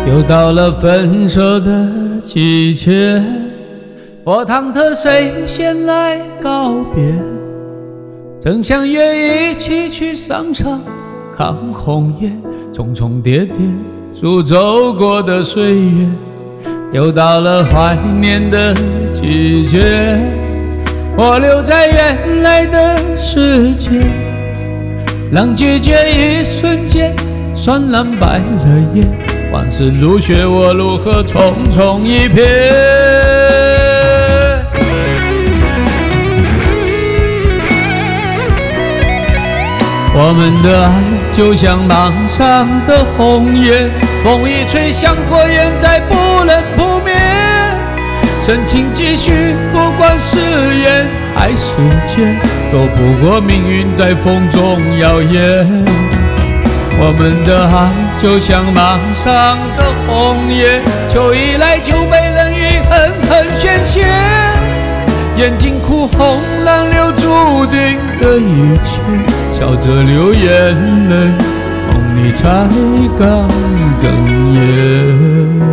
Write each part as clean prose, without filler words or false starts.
又到了分手的季节，我忐忑谁先来告别，正想约一起去商场看红叶，重重叠叠数走过的岁月。又到了怀念的季节，我留在原来的世界，让季节一瞬间酸蓝白了眼，往事如雪，我如何匆匆一瞥。我们的爱就像芒上的红叶，风一吹像火焰，再不能扑灭。深情继续，不管誓言还是劫，躲不过命运在风中摇曳。我们的爱就像芒上的红叶，秋已来就被冷雨狠狠宣泄，眼睛哭红蓝流注定的一切，笑着流眼泪，梦里才刚哽咽。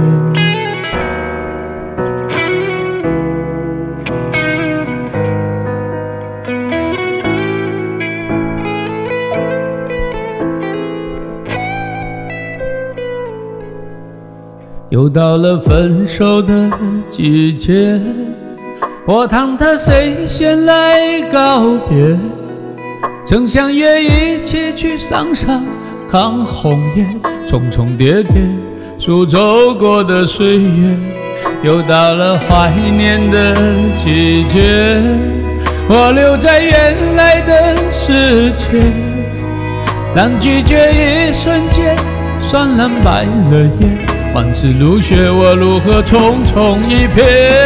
又到了分手的季节，我忐忑谁先来告别，正想约一起去商场看红叶，重重叠叠数走过的岁月。又到了怀念的季节，我留在原来的世界，让拒绝一瞬间酸蓝白了眼，往事如雪，我如何匆匆一瞥。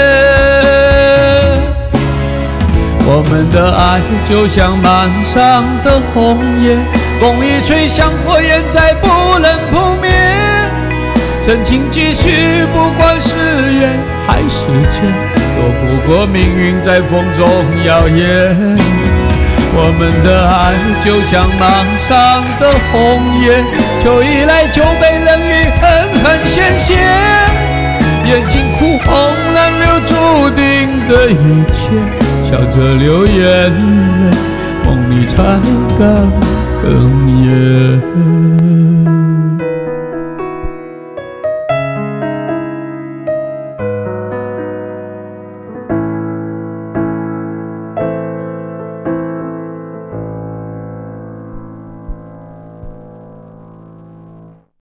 我们的爱就像芒上的红叶，风一吹像火焰，再不能扑灭。真情继续，不管誓言还是劫，躲不过命运在风中摇曳。我们的爱就像芒上的红叶，秋已来就被冷雨狠狠宣泄，眼睛哭红蓝流注定的一切，笑着流眼泪，梦里才刚哽咽。